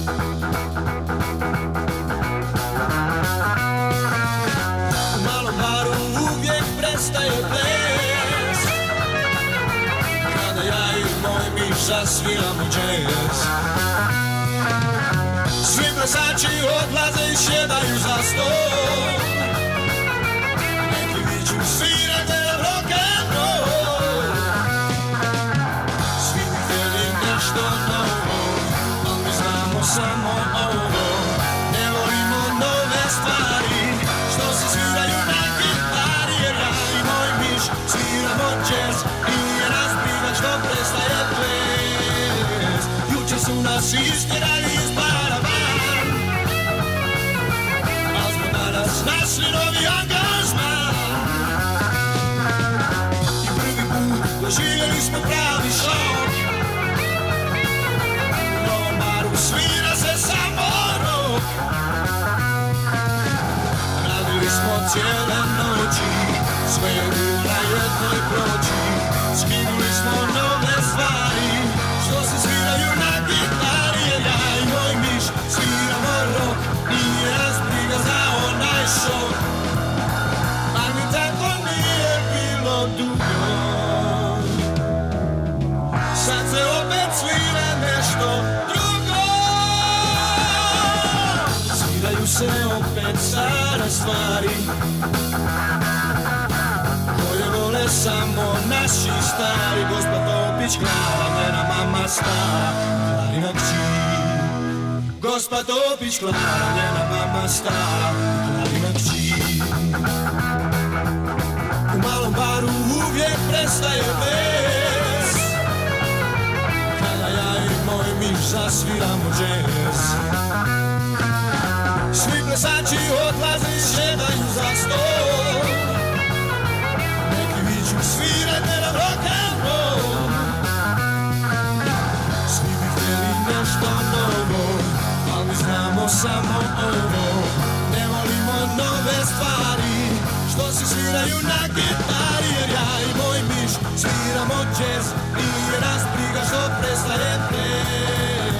U malom baru uvijek prestaje ples, kada ja i moj miš zasviramo džez. Svi plesači odlaze i sjedaju za stol, neki viču svirajte rock'n'roll. Svi bi htjeli nešto novo, ali mi znamo samo ovo. Ne volimo nove stvari, što se sviraju na gitari, jer ja i moj miš sviramo jazz. Nije nas briga što prestaje ples. Jučer su nas istjerali iz bara van, al smo danas našli novi angažman. I prvi put doživjeli smo pravi šok, u novom baru svira se samo rock. Radili smo cijele noći, sve je na jednoj ploči. Skinuli smo nove stvari, što se sviraju na gitari, jer ja i moj miš sviramo rock. Nije nas briga za onaj šok, a mi tako nije bilo dugo. Sad se opet svira nešto drugo, sviraju se opet stare stvari, koje vole samo naši stari. Gospa Topić klava, njena mama stara, Klarina kći. Gospa Topić klava, njena mama stara, Klarina kći. U malom baru uvijek prestaje ples, kada ja i moj miš zasviramo džez. Svi plesači odlaze i sjedaju za stol, neki viču svirajte nam rock'n'roll. Svi bi htjeli nešto novo, ali mi znamo samo ovo. Ne volimo nove stvari, što se sviraju na gitari, jer ja i moj miš sviramo jazz. Nije nas briga što prestaje ples.